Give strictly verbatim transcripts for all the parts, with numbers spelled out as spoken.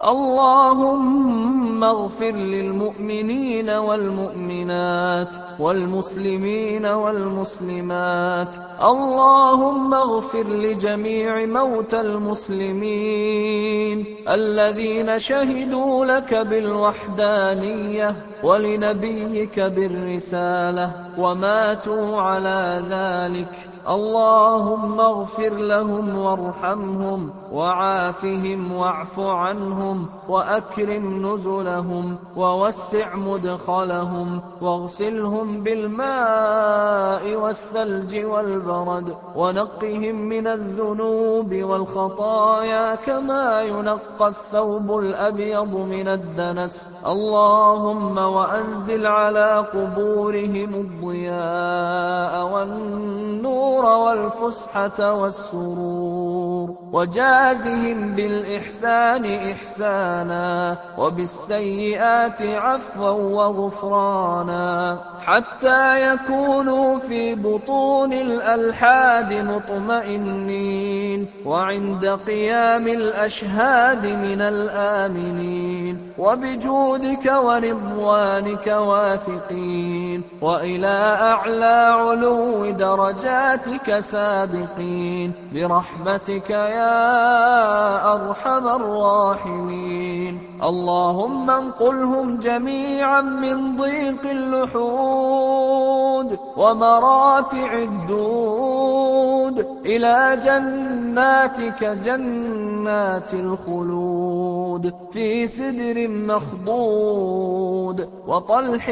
اللهم اغفر للمؤمنين والمؤمنات والمسلمين والمسلمات. اللهم اغفر لجميع موتى المسلمين الذين شهدوا لك بالوحدانية ولنبيك بالرسالة وماتوا على ذلك. اللهم اغفر لهم وارحمهم وعافهم واعف عنهم وأكرم نزلهم ووسع مدخلهم واغسلهم بالماء والثلج والبرد ونقهم من الذنوب والخطايا كما ينقى الثوب الأبيض من الدنس. اللهم وأنزل على قبورهم الضياء والنور والفسحة والسرور وجازهم بالإحسان إحسانا وبالسيئات عفوا وغفرانا حتى يكونوا في بطون الألحاد مطمئنين وعند قيام الأشهاد من الآمنين وبجودك ورضوانك واثقين وإلى أعلى علو درجاتك سابقين برحمتك يا أرحم الراحمين. اللهم انقلهم جميعا من ضيق اللحود ومراتع الدود إلى جناتك جنات الخلود في سدر مخضود وطلح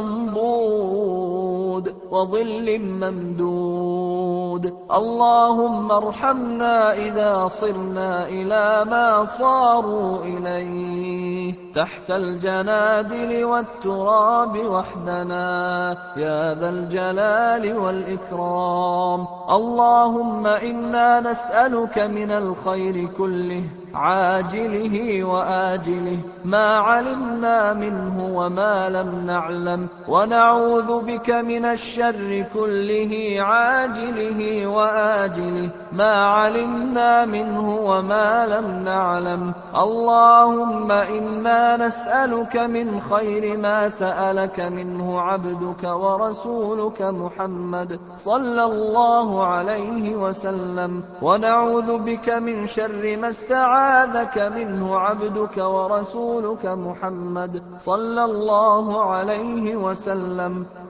منضود وظل ممدود. اللهم ارحمنا إذا صرنا إلى ما صاروا إليه تحت الجنادل والتراب وحدنا يا ذا الجلال والإكرام. اللهم إنا نسألك من الخير كله عاجله وآجله ما علمنا منه وما لم نعلم ونعوذ بك من الشر كله عاجله وآجله ما علمنا منه وما لم نعلم. اللهم إنا نسألك من خير ما سألك منه عبدك ورسولك محمد صلى الله عليه وسلم ونعوذ بك من شر ما استعاذك منه عبدك ورسولك محمد صلى الله عليه وسلم